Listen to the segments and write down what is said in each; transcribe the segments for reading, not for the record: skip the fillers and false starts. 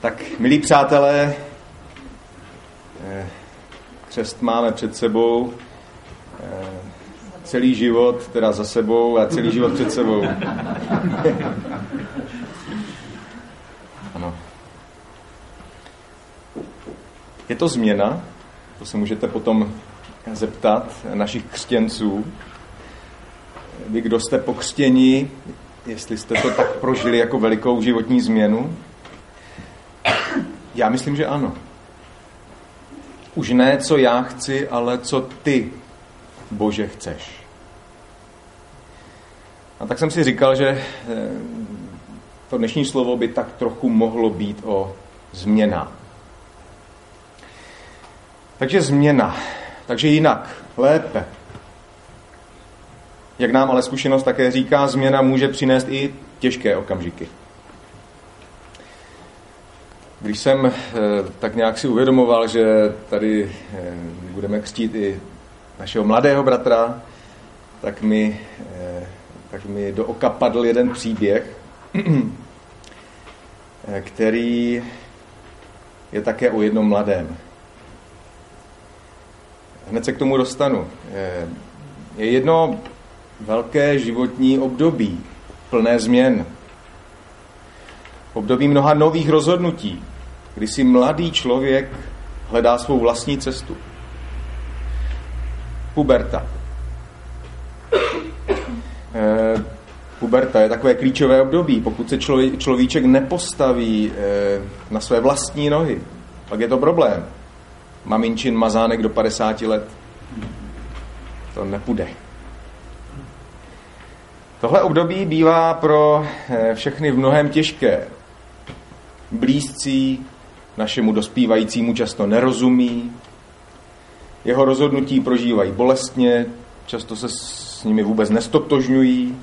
Tak, milí přátelé, křest máme před sebou, celý život teda za sebou a celý život před sebou. Ano. Je to změna, to se můžete potom zeptat našich křtěnců. Vy, kdo jste pokřtěni, jestli jste to tak prožili jako velikou životní změnu? Já myslím, že ano. Už ne, co já chci, ale co ty, Bože, chceš. A tak jsem si říkal, že to dnešní slovo by tak trochu mohlo být o změnách. Takže změna. Takže jinak, lépe. Jak nám ale zkušenost také říká, změna může přinést i těžké okamžiky. Když jsem tak nějak si uvědomoval, že tady budeme křtít i našeho mladého bratra, tak mi do oka padl jeden příběh, který je také o jednom mladém. Hned se k tomu dostanu. Je jedno velké životní období, plné změn. Období mnoha nových rozhodnutí, kdy si mladý člověk hledá svou vlastní cestu. Puberta. Puberta je takové klíčové období. Pokud se človíček nepostaví na své vlastní nohy, pak je to problém. Maminčin mazánek do 50 let. To nepůjde. Tohle období bývá pro všechny v mnohem těžké. Blízcí našemu dospívajícímu často nerozumí, jeho rozhodnutí prožívají bolestně, často se s nimi vůbec nestotožňují.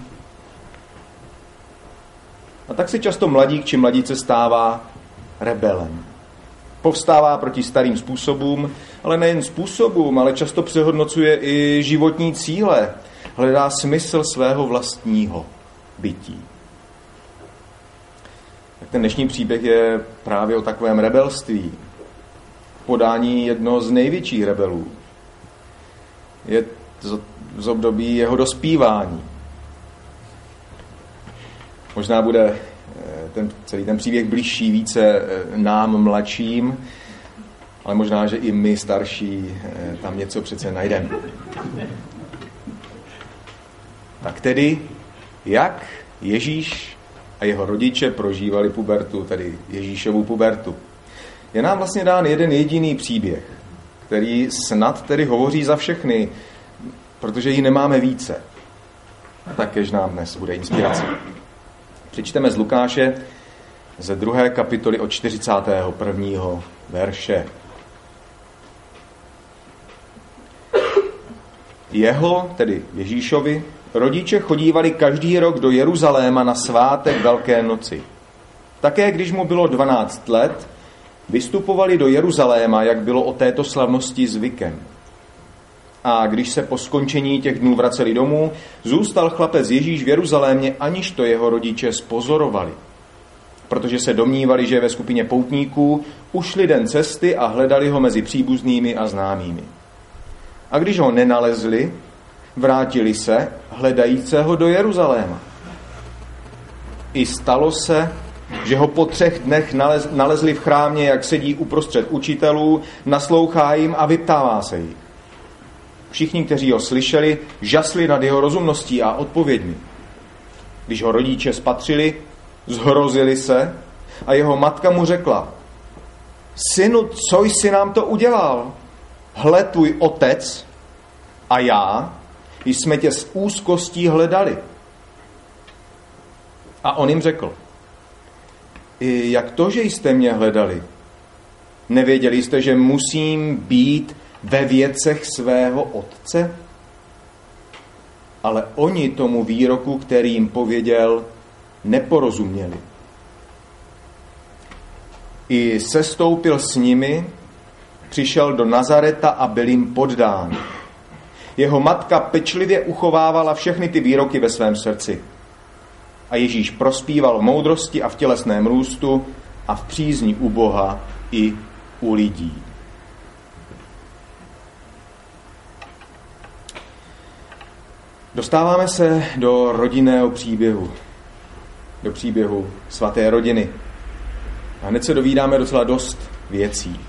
A tak se často mladík či mladíce stává rebelem. Povstává proti starým způsobům, ale nejen způsobům, ale často přehodnocuje i životní cíle. Hledá smysl svého vlastního bytí. Tak ten dnešní příběh je právě o takovém rebelství. Podání jednoho z největších rebelů. Je z období jeho dospívání. Možná bude celý ten příběh bližší více nám mladším, ale možná, že i my starší tam něco přece najdeme. Tak tedy, jak Ježíš a jeho rodiče prožívali pubertu, tedy Ježíšovu pubertu. Je nám vlastně dán jeden jediný příběh, který snad tedy hovoří za všechny, protože ji nemáme více. Takéž nám dnes bude inspirace. Přečteme z Lukáše ze 2. kapitoly od 41. verše. Jeho, tedy Ježíšovi, rodiče chodívali každý rok do Jeruzaléma na svátek Velké noci. Také když mu bylo 12 let, vystupovali do Jeruzaléma, jak bylo o této slavnosti zvykem. A když se po skončení těch dnů vraceli domů, zůstal chlapec Ježíš v Jeruzalémě, aniž to jeho rodiče spozorovali. Protože se domnívali, že je ve skupině poutníků, ušli den cesty a hledali ho mezi příbuznými a známými. A když ho nenalezli, vrátili se, hledajícího do Jeruzaléma. I stalo se, že ho po 3 dnech nalezli v chrámě, jak sedí uprostřed učitelů, naslouchá jim a vyptává se jich. Všichni, kteří ho slyšeli, žasli nad jeho rozumností a odpověďmi. Když ho rodiče spatřili, zhrozili se a jeho matka mu řekla: Synu, co jsi nám to udělal? Hle, tvůj otec a já jsme tě s úzkostí hledali. A on jim řekl: Jak to, že jste mě hledali? Nevěděli jste, že musím být ve věcech svého otce? Ale oni tomu výroku, který jim pověděl, neporozuměli. I sestoupil s nimi, přišel do Nazareta a byl jim poddán. Jeho matka pečlivě uchovávala všechny ty výroky ve svém srdci. A Ježíš prospíval v moudrosti a v tělesném růstu a v přízni u Boha i u lidí. Dostáváme se do rodinného příběhu, do příběhu svaté rodiny. A hned se dovídáme docela dost věcí.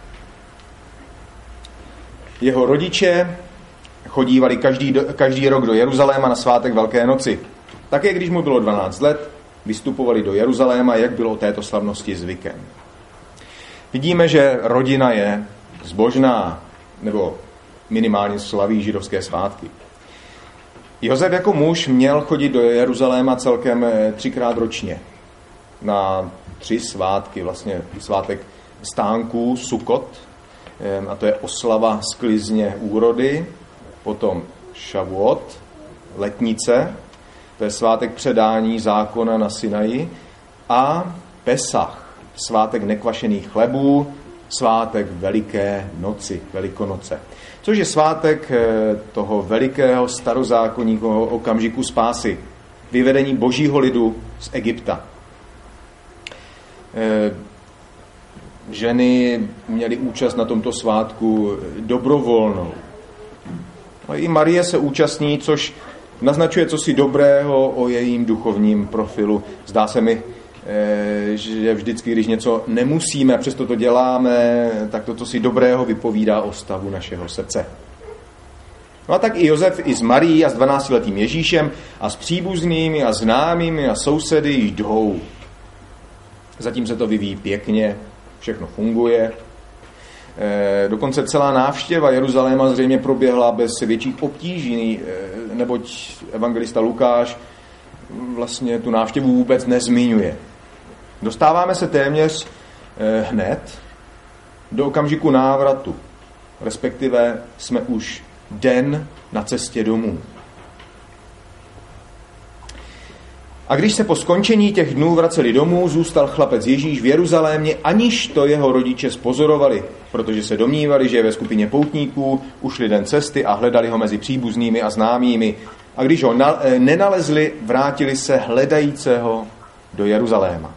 Jeho rodiče chodívali každý rok do Jeruzaléma na svátek Velké noci. Také když mu bylo 12 let, vystupovali do Jeruzaléma, jak bylo o této slavnosti zvykem. Vidíme, že rodina je zbožná, nebo minimálně slaví židovské svátky. Josef jako muž měl chodit do Jeruzaléma celkem 3krát ročně. Na 3 svátky, vlastně svátek stánků, Sukot, a to je oslava sklizně úrody, potom Šavuot, letnice, to je svátek předání zákona na Sinaji, a Pesach, svátek nekvašených chlebů, svátek Veliké noci, Velikonoce. Což je svátek toho velikého starozákonního okamžiku spásy, vyvedení božího lidu z Egypta. Ženy měly účast na tomto svátku dobrovolnou. A i Marie se účastní, což naznačuje cosi dobrého o jejím duchovním profilu. Zdá se mi, že vždycky, když něco nemusíme a přesto to děláme, tak to cosi dobrého vypovídá o stavu našeho srdce. No a tak i Josef i s Marií a s 12letým Ježíšem a s příbuznými a známými a sousedy jdou. Zatím se to vyvíjí pěkně, všechno funguje. Dokonce celá návštěva Jeruzaléma zřejmě proběhla bez větších obtíží, neboť evangelista Lukáš vlastně tu návštěvu vůbec nezmiňuje. Dostáváme se téměř hned do okamžiku návratu, respektive jsme už den na cestě domů. A když se po skončení těch dnů vraceli domů, zůstal chlapec Ježíš v Jeruzalémě, aniž to jeho rodiče spozorovali, protože se domnívali, že je ve skupině poutníků, ušli den cesty a hledali ho mezi příbuznými a známými. A když ho nenalezli, vrátili se hledajícího do Jeruzaléma.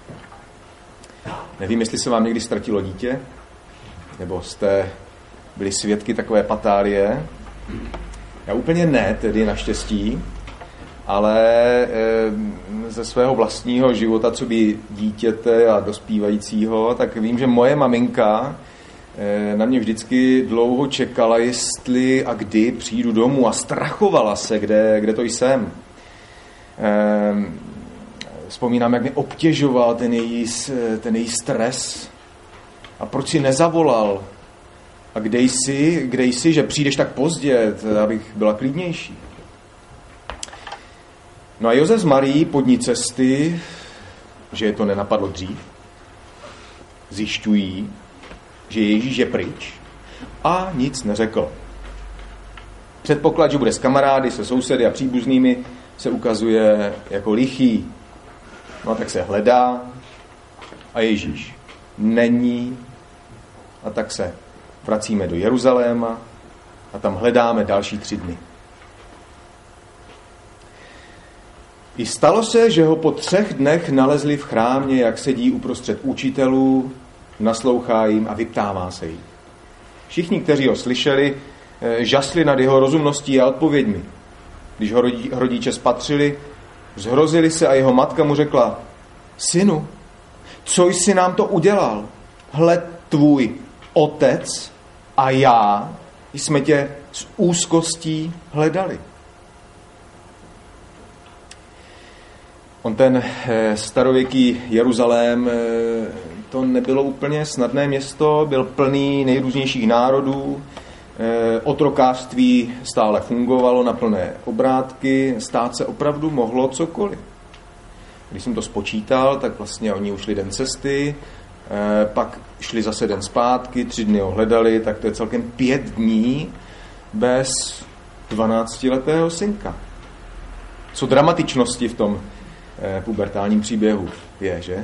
Nevím, jestli se vám někdy ztratilo dítě, nebo jste byli svědky takové patálie. Já úplně ne, tedy naštěstí, ale ze svého vlastního života, co by dítěte a dospívajícího, tak vím, že moje maminka na mě vždycky dlouho čekala, jestli a kdy přijdu domů, a strachovala se, kde to jsem. Vzpomínám, jak mě obtěžoval ten její stres. A proč si nezavolal? A kde jsi, že přijdeš tak pozdě, abych byla klidnější? No a Josef s Marií po dní cesty, že je to nenapadlo dřív, zjišťují, že Ježíš je pryč a nic neřekl. Předpoklad, že bude s kamarády, se sousedy a příbuznými, se ukazuje jako lichý. No a tak se hledá a Ježíš není, a tak se vracíme do Jeruzaléma a tam hledáme další 3 dny. I stalo se, že ho po 3 dnech nalezli v chrámě, jak sedí uprostřed učitelů, naslouchá jim a vyptává se jich. Všichni, kteří ho slyšeli, žasli nad jeho rozumností a odpověďmi. Když ho rodiče spatřili, zhrozili se a jeho matka mu řekla: Synu, co jsi nám to udělal? Hle, tvůj otec a já jsme tě s úzkostí hledali. On ten starověký Jeruzalém, to nebylo úplně snadné město, byl plný nejrůznějších národů, otrokářství stále fungovalo na plné obrátky, stát se opravdu mohlo cokoliv. Když jsem to spočítal, tak vlastně oni ušli den cesty, pak šli zase den zpátky, 3 dny ho hledali, tak to je celkem 5 dní bez 12letého synka. Co dramatičnosti v tom pubertálním příběhu je, že?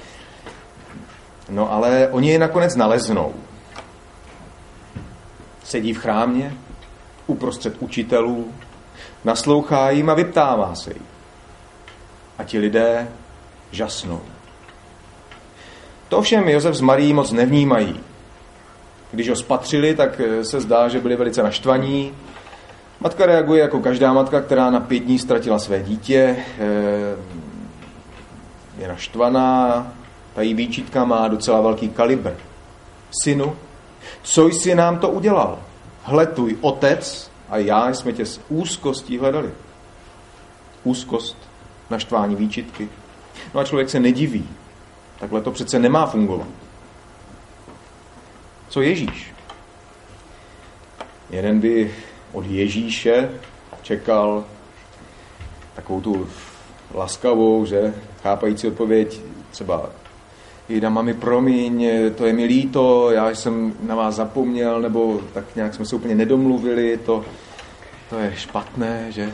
No ale oni je nakonec naleznou. Sedí v chrámě, uprostřed učitelů, naslouchá jim a vyptává se jim. A ti lidé žasnou. To všem Josef s Marií moc nevnímají. Když ho spatřili, tak se zdá, že byli velice naštvaní. Matka reaguje jako každá matka, která na 5 dní ztratila své dítě. Je naštvaná, ta její výčitka má docela velký kalibr. Synu, co jsi nám to udělal? Hle, tvůj otec a já jsme tě s úzkostí hledali. Úzkost, naštvání, výčitky. No a člověk se nediví. Takhle to přece nemá fungovat. Co Ježíš? Jeden by od Ježíše čekal takovou tu laskavou, že chápající odpověď, třeba Jejda, mami, promiň, to je mi líto, já jsem na vás zapomněl, nebo tak nějak jsme se úplně nedomluvili, to je špatné, že?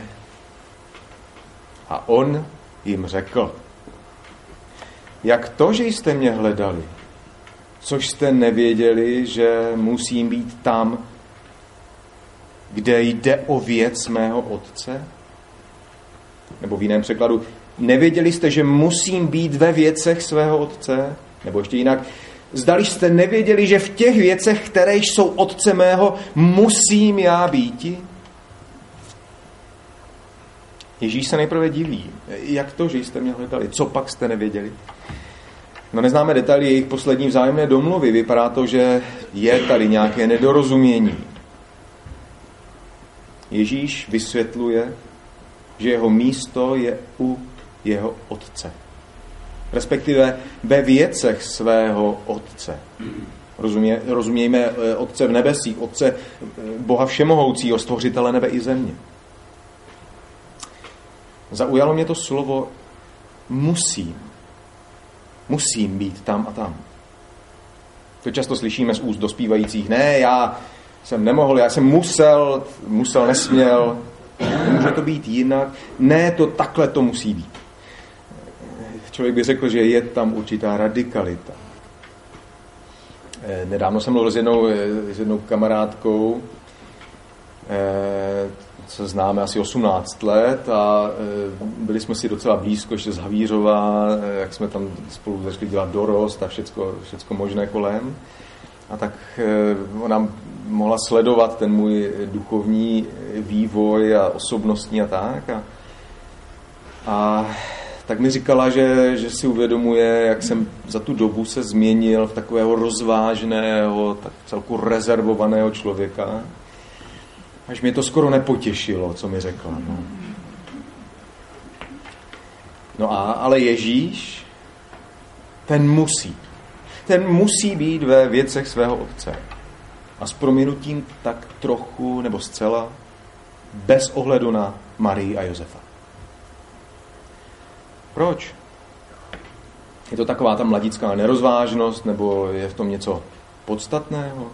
A on jim řekl, jak to, že jste mě hledali, což jste nevěděli, že musím být tam, kde jde o věc mého otce? Nebo v jiném překladu, nevěděli jste, že musím být ve věcech svého otce? Nebo ještě jinak, zdali jste nevěděli, že v těch věcech, které jsou otce mého, musím já býti? Ježíš se nejprve diví. Jak to, že jste mě hledali? Co pak jste nevěděli? No, neznáme detaily jejich poslední vzájemné domluvy. Vypadá to, že je tady nějaké nedorozumění. Ježíš vysvětluje, že jeho místo je u jeho otce. Respektive ve věcech svého otce. Rozumějme otce v nebesích, otce Boha všemohoucího, stvořitele nebe i země. Zaujalo mě to slovo musím. Musím být tam a tam. To často slyšíme z úst dospívajících. Ne, já jsem nemohl, já jsem musel, nesměl. Nemůže to být jinak. Ne, to takhle to musí být. Člověk by řekl, že je tam určitá radikalita. Nedávno jsem mluvil s jednou kamarádkou, se známe asi 18 let a byli jsme si docela blízko, ještě z Havířova, jak jsme tam spolu začali dělat dorost a všecko možné kolem. A tak ona mohla sledovat ten můj duchovní vývoj a osobnostní a tak. A tak mi říkala, že si uvědomuje, jak jsem za tu dobu se změnil v takového rozvážného, tak celku rezervovaného člověka. Až mě to skoro nepotěšilo, co mi řekla. Ale Ježíš, ten musí být ve věcech svého otce. A s prominutím tak trochu, nebo zcela, bez ohledu na Marii a Josefa. Proč? Je to taková ta mladická nerozvážnost, nebo je v tom něco podstatného?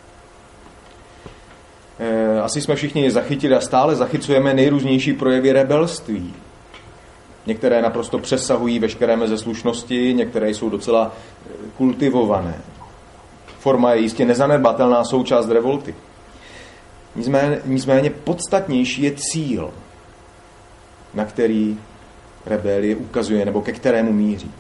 Asi jsme všichni zachytili a stále zachycujeme nejrůznější projevy rebelství. Některé naprosto přesahují veškeré meze slušnosti, některé jsou docela kultivované. Forma je jistě nezanedbatelná součást revolty. Nicméně podstatnější je cíl, na který rebelie ukazuje, nebo ke kterému míří.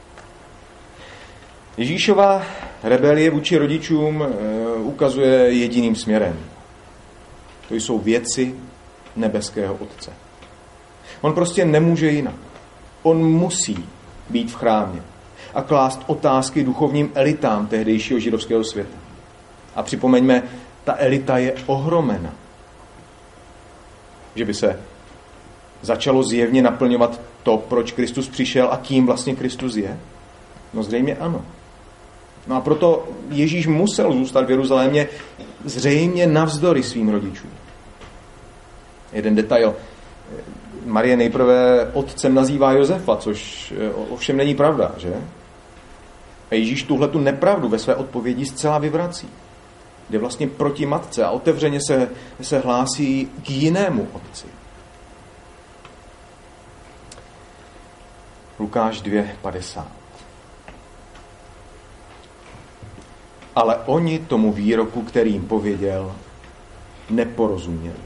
Ježíšova rebelie vůči rodičům ukazuje jediným směrem. To jsou věci nebeského Otce. On prostě nemůže jinak. On musí být v chrámě a klást otázky duchovním elitám tehdejšího židovského světa. A připomeňme, ta elita je ohromena. Že by se začalo zjevně naplňovat to, proč Kristus přišel a kým vlastně Kristus je? No zřejmě ano. No a proto Ježíš musel zůstat v Jeruzalémě zřejmě navzdory svým rodičům. Jeden detail. Marie nejprve otcem nazývá Josefa, což ovšem není pravda, že? A Ježíš tuhletu nepravdu ve své odpovědi zcela vyvrací. Jde vlastně proti matce a otevřeně se hlásí k jinému otci. Lukáš 2:50. Ale oni tomu výroku, který jim pověděl, neporozuměli.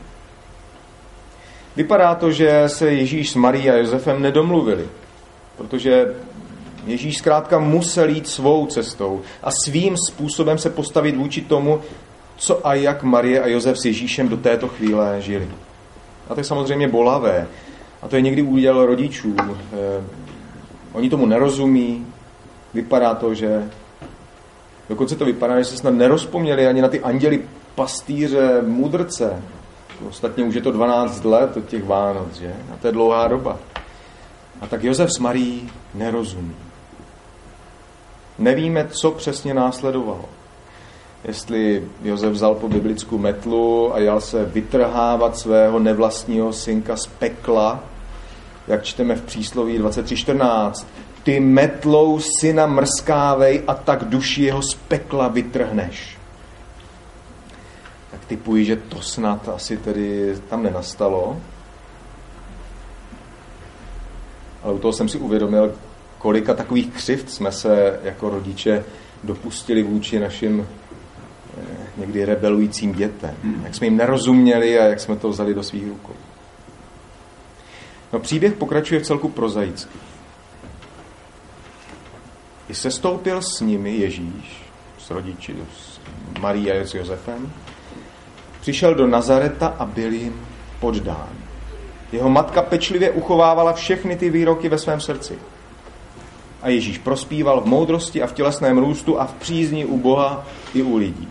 Vypadá to, že se Ježíš s Marií a Josefem nedomluvili, protože Ježíš zkrátka musel jít svou cestou a svým způsobem se postavit vůči tomu, co a jak Marie a Josef s Ježíšem do této chvíle žili. A to je samozřejmě bolavé. A to je někdy úděl rodičů. Oni tomu nerozumí. Vypadá to, že dokonce to vypadá, že se snad nerozpomněli ani na ty anděli pastýře, mudrce. Ostatně už je to 12 let od těch Vánoc, že? A to je dlouhá doba. A tak Josef s Marií nerozumí. Nevíme, co přesně následovalo. Jestli Josef vzal po biblickou metlu a jal se vytrhávat svého nevlastního synka z pekla, jak čteme v přísloví 23:14. Ty metlou syna mrskávej a tak duši jeho z pekla vytrhneš. Tak typuji, že to snad asi tedy tam nenastalo. Ale u toho jsem si uvědomil, kolika takových křivd jsme se jako rodiče dopustili vůči našim někdy rebelujícím dětem. Jak jsme jim nerozuměli a jak jsme to vzali do svých rukou. No, příběh pokračuje v celku prozaicky. I sestoupil s nimi Ježíš, s rodiči, s Marií a s Josefem, přišel do Nazareta a byl jim poddán. Jeho matka pečlivě uchovávala všechny ty výroky ve svém srdci. A Ježíš prospíval v moudrosti a v tělesném růstu a v přízni u Boha i u lidí.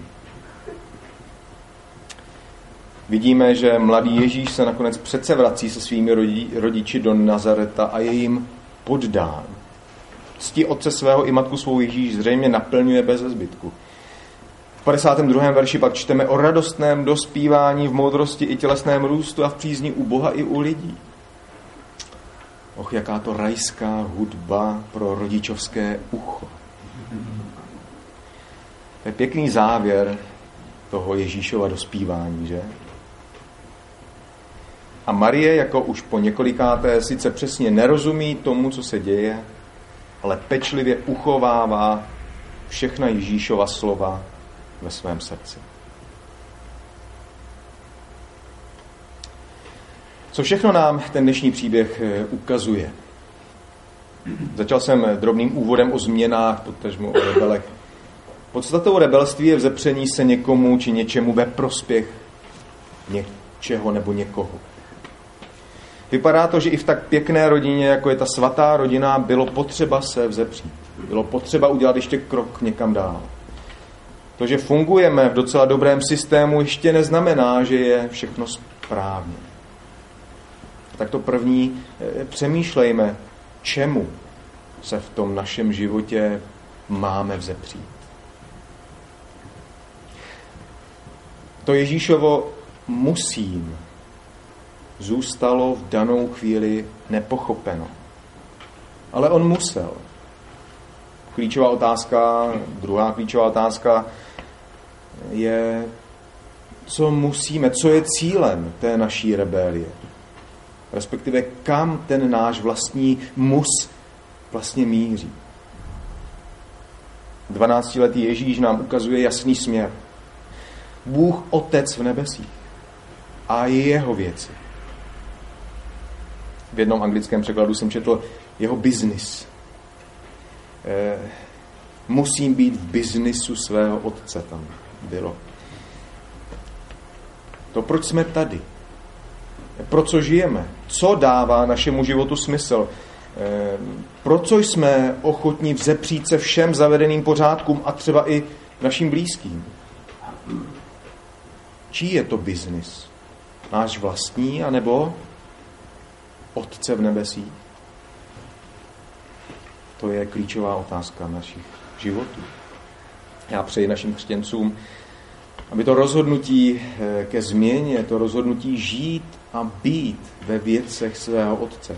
Vidíme, že mladý Ježíš se nakonec přece vrací se svými rodiči do Nazareta a je jim poddán. Cti otce svého i matku svou Ježíš zřejmě naplňuje bez zbytku. V 52. verši pak čteme o radostném dospívání v moudrosti i tělesném růstu a v přízni u Boha i u lidí. Och, jaká to rajská hudba pro rodičovské ucho. To je pěkný závěr toho Ježíšova dospívání, že? A Marie, jako už po několikáté, sice přesně nerozumí tomu, co se děje, ale pečlivě uchovává všechna Ježíšova slova ve svém srdci. Co všechno nám ten dnešní příběh ukazuje? Začal jsem drobným úvodem o změnách, potažmo o rebelech. Podstatou rebelství je vzepření se někomu či něčemu ve prospěch něčeho nebo někoho. Vypadá to, že i v tak pěkné rodině, jako je ta svatá rodina, bylo potřeba se vzepřít. Bylo potřeba udělat ještě krok někam dál. To, že fungujeme v docela dobrém systému, ještě neznamená, že je všechno správně. Tak to první, přemýšlejme, čemu se v tom našem životě máme vzepřít. To Ježíšovo musím zůstalo v danou chvíli nepochopeno. Ale on musel. Klíčová otázka, druhá klíčová otázka je, co musíme, co je cílem té naší rebelie. Respektive kam ten náš vlastní mus vlastně míří. 12letý Ježíš nám ukazuje jasný směr. Bůh Otec v nebesích a jeho věci. V jednom anglickém překladu jsem četl jeho biznis. Musím být v biznisu svého otce, tam bylo. To, proč jsme tady, pro co žijeme, co dává našemu životu smysl, proč jsme ochotní vzepřít se všem zavedeným pořádkům a třeba i našim blízkým. Čí je to biznis? Náš vlastní, anebo Otce v nebesích? To je klíčová otázka našich životů. Já přeji našim křesťancům, aby to rozhodnutí ke změně, to rozhodnutí žít a být ve věcech svého Otce.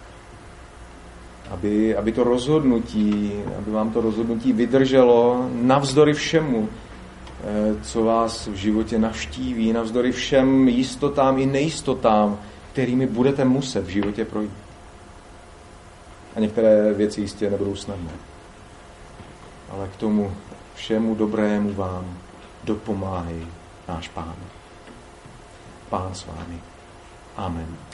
Aby to rozhodnutí, aby vám to rozhodnutí vydrželo navzdory všemu, co vás v životě navštíví, navzdory všem jistotám i nejistotám, kterými budete muset v životě projít. A některé věci jistě nebudou snadné. Ale k tomu všemu dobrému vám dopomáhej náš Pán. Pán s vámi. Amen.